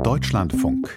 Deutschlandfunk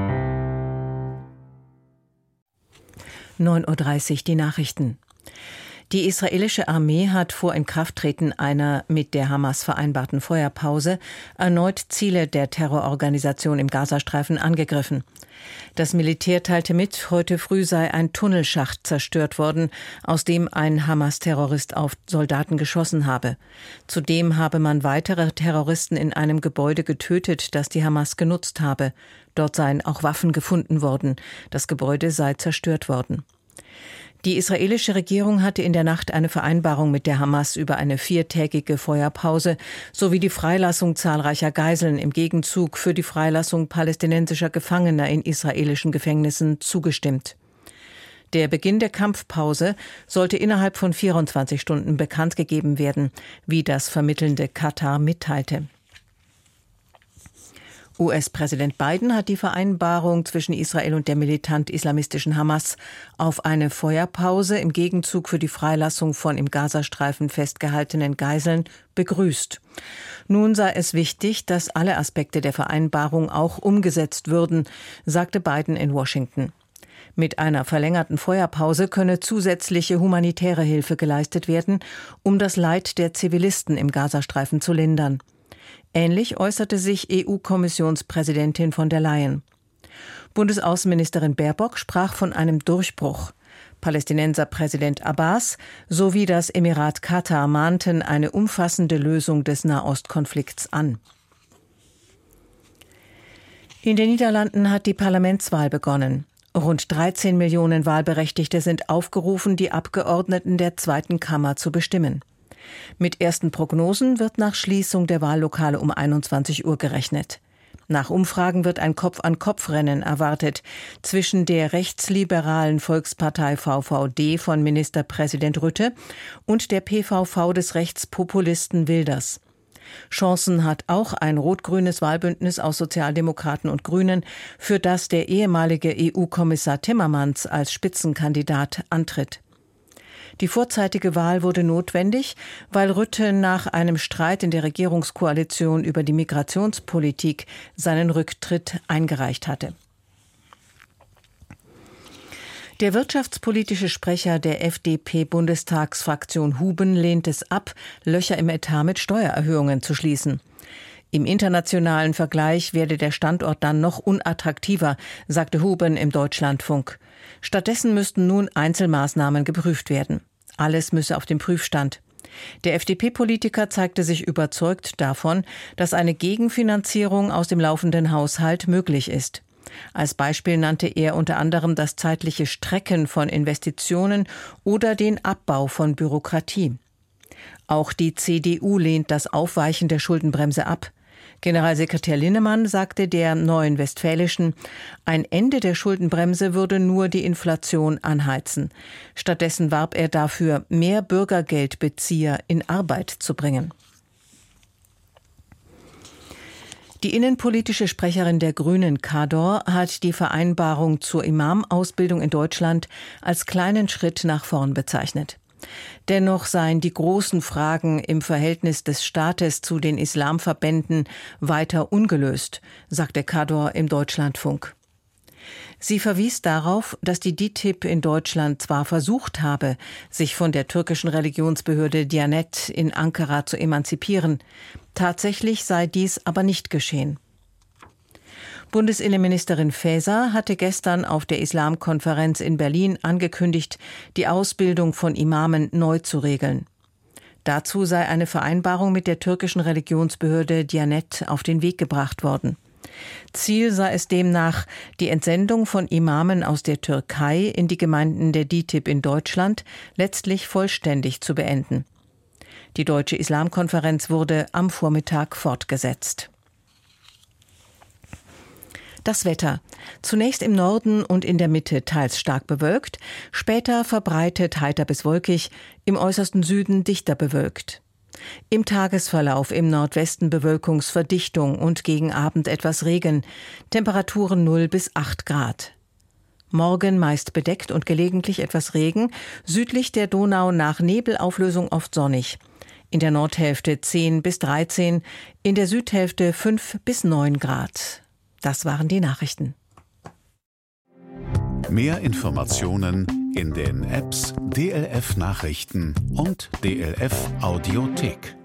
9:30 Uhr die Nachrichten. Die israelische Armee hat vor Inkrafttreten einer mit der Hamas vereinbarten Feuerpause erneut Ziele der Terrororganisation im Gazastreifen angegriffen. Das Militär teilte mit, heute früh sei ein Tunnelschacht zerstört worden, aus dem ein Hamas-Terrorist auf Soldaten geschossen habe. Zudem habe man weitere Terroristen in einem Gebäude getötet, das die Hamas genutzt habe. Dort seien auch Waffen gefunden worden. Das Gebäude sei zerstört worden. Die israelische Regierung hatte in der Nacht eine Vereinbarung mit der Hamas über eine 4-tägige Feuerpause sowie die Freilassung zahlreicher Geiseln im Gegenzug für die Freilassung palästinensischer Gefangener in israelischen Gefängnissen zugestimmt. Der Beginn der Kampfpause sollte innerhalb von 24 Stunden bekannt gegeben werden, wie das vermittelnde Katar mitteilte. US-Präsident Biden hat die Vereinbarung zwischen Israel und der militant-islamistischen Hamas auf eine Feuerpause im Gegenzug für die Freilassung von im Gazastreifen festgehaltenen Geiseln begrüßt. Nun sei es wichtig, dass alle Aspekte der Vereinbarung auch umgesetzt würden, sagte Biden in Washington. Mit einer verlängerten Feuerpause könne zusätzliche humanitäre Hilfe geleistet werden, um das Leid der Zivilisten im Gazastreifen zu lindern. Ähnlich äußerte sich EU-Kommissionspräsidentin von der Leyen. Bundesaußenministerin Baerbock sprach von einem Durchbruch. Palästinenserpräsident Abbas sowie das Emirat Katar mahnten eine umfassende Lösung des Nahostkonflikts an. In den Niederlanden hat die Parlamentswahl begonnen. Rund 13 Millionen Wahlberechtigte sind aufgerufen, die Abgeordneten der zweiten Kammer zu bestimmen. Mit ersten Prognosen wird nach Schließung der Wahllokale um 21 Uhr gerechnet. Nach Umfragen wird ein Kopf-an-Kopf-Rennen erwartet zwischen der rechtsliberalen Volkspartei VVD von Ministerpräsident Rutte und der PVV des Rechtspopulisten Wilders. Chancen hat auch ein rot-grünes Wahlbündnis aus Sozialdemokraten und Grünen, für das der ehemalige EU-Kommissar Timmermans als Spitzenkandidat antritt. Die vorzeitige Wahl wurde notwendig, weil Rutte nach einem Streit in der Regierungskoalition über die Migrationspolitik seinen Rücktritt eingereicht hatte. Der wirtschaftspolitische Sprecher der FDP-Bundestagsfraktion Huben lehnt es ab, Löcher im Etat mit Steuererhöhungen zu schließen. Im internationalen Vergleich werde der Standort dann noch unattraktiver, sagte Huben im Deutschlandfunk. Stattdessen müssten nun Einzelmaßnahmen geprüft werden. Alles müsse auf dem Prüfstand. Der FDP-Politiker zeigte sich überzeugt davon, dass eine Gegenfinanzierung aus dem laufenden Haushalt möglich ist. Als Beispiel nannte er unter anderem das zeitliche Strecken von Investitionen oder den Abbau von Bürokratie. Auch die CDU lehnt das Aufweichen der Schuldenbremse ab. Generalsekretär Linnemann sagte der Neuen Westfälischen, ein Ende der Schuldenbremse würde nur die Inflation anheizen. Stattdessen warb er dafür, mehr Bürgergeldbezieher in Arbeit zu bringen. Die innenpolitische Sprecherin der Grünen, Kador, hat die Vereinbarung zur Imam-Ausbildung in Deutschland als kleinen Schritt nach vorn bezeichnet. Dennoch seien die großen Fragen im Verhältnis des Staates zu den Islamverbänden weiter ungelöst, sagte Kador im Deutschlandfunk. Sie verwies darauf, dass die DİTİB in Deutschland zwar versucht habe, sich von der türkischen Religionsbehörde Diyanet in Ankara zu emanzipieren, tatsächlich sei dies aber nicht geschehen. Bundesinnenministerin Faeser hatte gestern auf der Islamkonferenz in Berlin angekündigt, die Ausbildung von Imamen neu zu regeln. Dazu sei eine Vereinbarung mit der türkischen Religionsbehörde Diyanet auf den Weg gebracht worden. Ziel sei es demnach, die Entsendung von Imamen aus der Türkei in die Gemeinden der DİTİB in Deutschland letztlich vollständig zu beenden. Die Deutsche Islamkonferenz wurde am Vormittag fortgesetzt. Das Wetter. Zunächst im Norden und in der Mitte teils stark bewölkt, später verbreitet heiter bis wolkig, im äußersten Süden dichter bewölkt. Im Tagesverlauf im Nordwesten Bewölkungsverdichtung und gegen Abend etwas Regen, Temperaturen 0 bis 8 Grad. Morgen meist bedeckt und gelegentlich etwas Regen, südlich der Donau nach Nebelauflösung oft sonnig. In der Nordhälfte 10 bis 13, in der Südhälfte 5 bis 9 Grad. Das waren die Nachrichten. Mehr Informationen in den Apps DLF Nachrichten und DLF Audiothek.